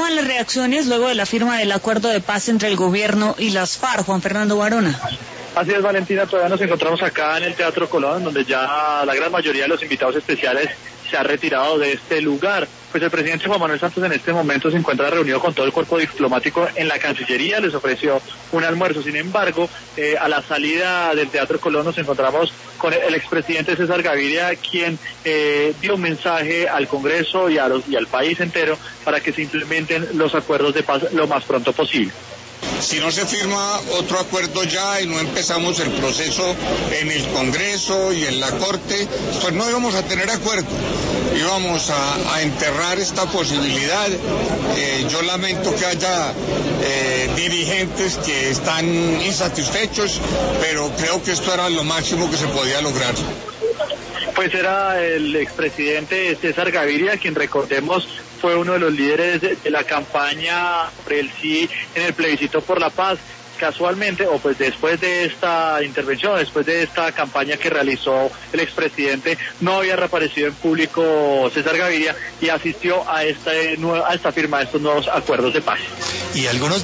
van las reacciones luego de la firma del acuerdo de paz entre el gobierno y las FARC, Juan Fernando Barona? Así es, Valentina, todavía nos encontramos acá en el Teatro Colón, donde ya la gran mayoría de los invitados especiales se ha retirado de este lugar. Pues el presidente Juan Manuel Santos en este momento se encuentra reunido con todo el cuerpo diplomático en la Cancillería, les ofreció un almuerzo. Sin embargo, a la salida del Teatro Colón nos encontramos con el expresidente César Gaviria, quien dio un mensaje al Congreso y al país entero para que se implementen los acuerdos de paz lo más pronto posible. Si no se firma otro acuerdo ya y no empezamos el proceso en el Congreso y en la Corte, pues no íbamos a tener acuerdo. Íbamos a enterrar esta posibilidad. Yo lamento que haya dirigentes que están insatisfechos, pero creo que esto era lo máximo que se podía lograr. Pues era el expresidente César Gaviria, quien, recordemos, fue uno de los líderes de la campaña por el sí en el plebiscito por la paz. Casualmente, o pues después de esta intervención, después de esta campaña que realizó el expresidente, no había reaparecido en público César Gaviria y asistió a esta firma de estos nuevos acuerdos de paz. Y algunos